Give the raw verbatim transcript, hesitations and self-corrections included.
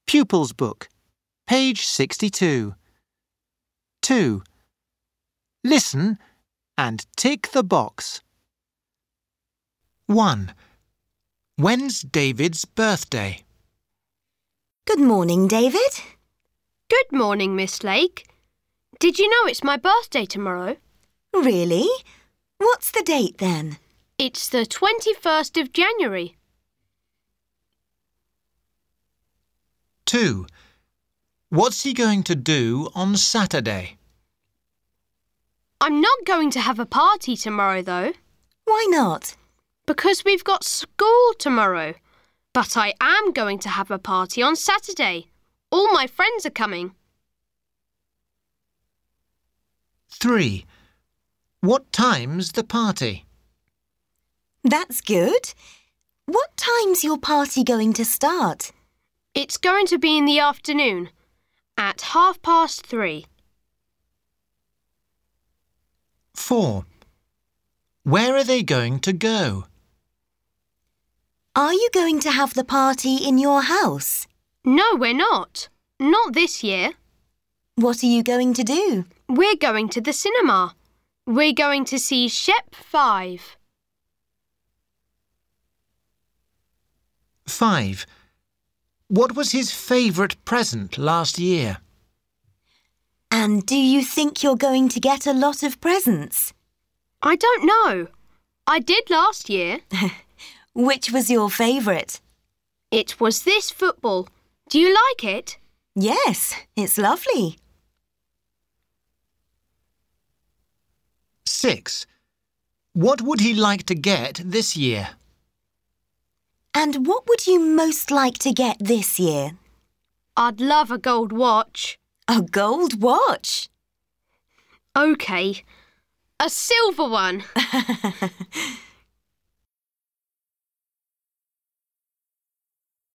Pupils Book, page sixty-two. two. Listen and tick the box. one. When's David's birthday? Good morning, David. Good morning, Miss Lake. Did you know it's my birthday tomorrow? Really? What's the date then? It's the twenty-first of January. two. What's he going to do on Saturday? I'm not going to have a party tomorrow, though. Why not? Because we've got school tomorrow. But I am going to have a party on Saturday. All my friends are coming. three. What time's the party? That's good. What time's your party going to start? It's going to be in the afternoon, at half past three. four. Where are they going to go? Are you going to have the party in your house? No, we're not. Not this year. What are you going to do? We're going to the cinema. We're going to see Shep five. five. What was his favourite present last year? And do you think you're going to get a lot of presents? I don't know. I did last year. Which was your favourite? It was this football. Do you like it? Yes, it's lovely. six. What would he like to get this year? And what would you most like to get this year? I'd love a gold watch. A gold watch? OK. A silver one.